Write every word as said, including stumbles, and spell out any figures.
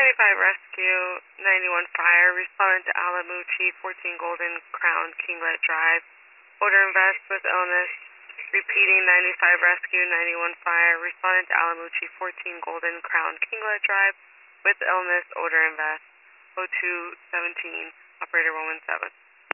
ninety-five Rescue, ninety-one Fire, responded to Alamuchi, fourteen Golden Crown, Kinglet Drive. Odor Invest with illness. Repeating ninety-five Rescue, ninety-one Fire, responded to Alamuchi, fourteen Golden Crown, Kinglet Drive with illness. Odor Invest. oh two seventeen, Operator one one seven.